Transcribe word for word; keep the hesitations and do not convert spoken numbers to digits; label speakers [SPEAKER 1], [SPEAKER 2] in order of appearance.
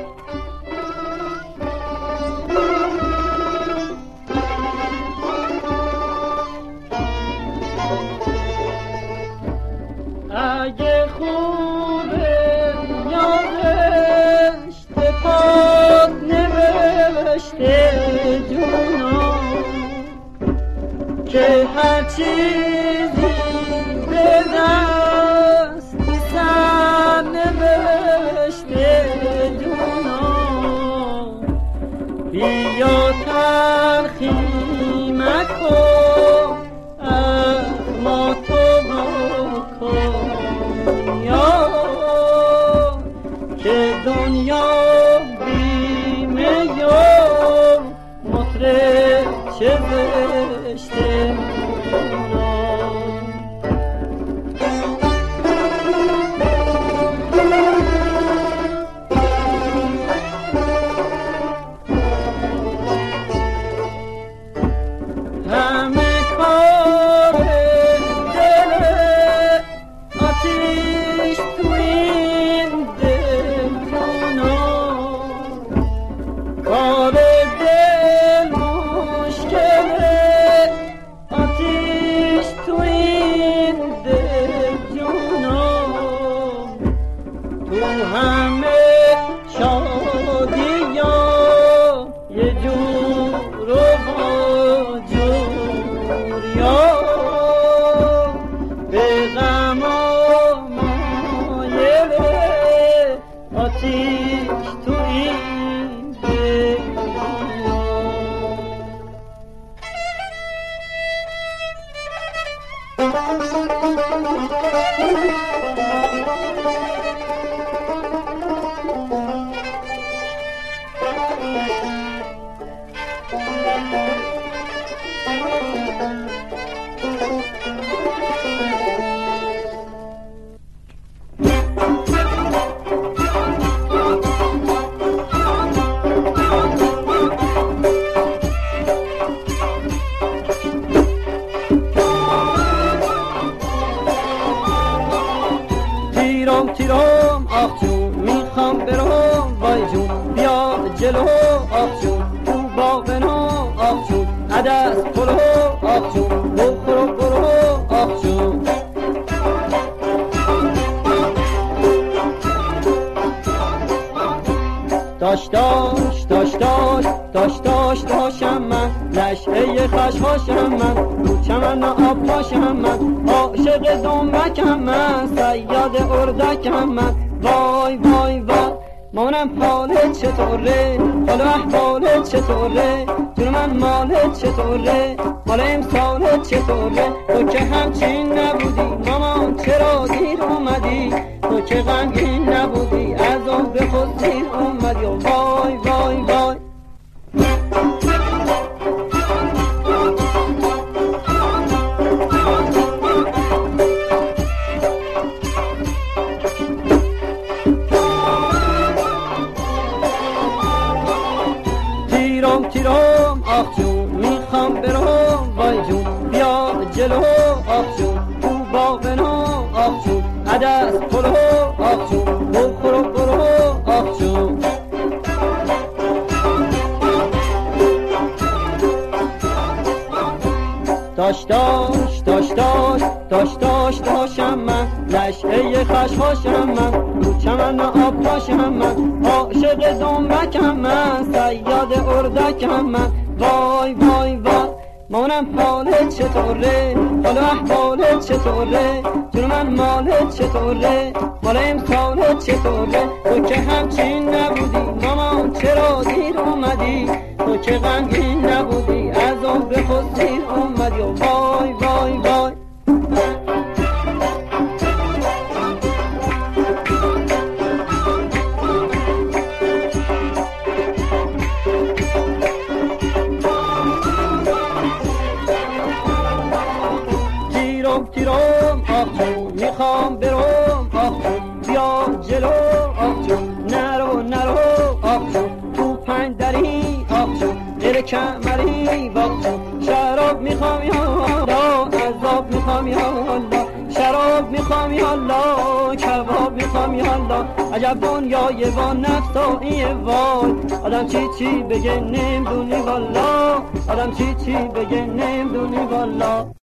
[SPEAKER 1] اگه خوبه یادشته پاک نوشته جونم که هر چیزی به دستی سر نوشته جونم بیا تلخی مکن از ما تو که دنیا بیمه یا مطرب چه بشته همه کار دل آتیش تو این دل جونم کار دل مشکله آتیش تو این دل جونم تو همه شادی یا یه جور و با جور یا به غم آتیش تو این دل تیرم آخ جون میخوام برم وای جون بیا جلو آخ جون تو باغنا آخ جون عدس پلو آخ جون بخورو برو آخ جون داش داش داش داش داش داش داشم من نشعه خشخاشم من رو چمن آب پاشم من عاشق دنبکم من صیاد اردکم من وای وای وای مامانم حالت چطوره حالا احوالت چطوره جون من مالت چطوره حالا امسالت چطوره تو که همچین نبودی مامان چرا دیر اومدی تو که غمگین نبودی از اون به خود دیر اومدی وای وای وای تیرم تیرم آخ جون میخوام برم وای جون بیا جلو آخ جون تو باغنا آخ جون عدس پلو آخ جون بخورو برو آخ جون داش داش داش داش داش داش داشم من نشعه خشخاشم من رو چمن آب پاشم من عاشق دنبکم من صیاد اردکم من وای وای وای مامانم حالت چطوره حالا احوالت چطوره جون من مالت چطوره حالا امسالت چطوره تو که همچین نبودی مامان چرا دیر اومدی تو که غمگین نبودی از اون به خود دیر اومدی وای وای وای تیرم آخ جون میخوام برم آخ جون بیا جلو آخ جون نرو نرو آخ جون تو پنج دری آخ جون دل کمری واخ جون شراب میخوام یا الله عذاب میخوام یا الله شراب میخوام یا الله کباب میخوام یا الله عجب دنیای با نفسایی وای آدم چی چی بگه نمیدونی والا آدم چی چی بگه نمیدونی والا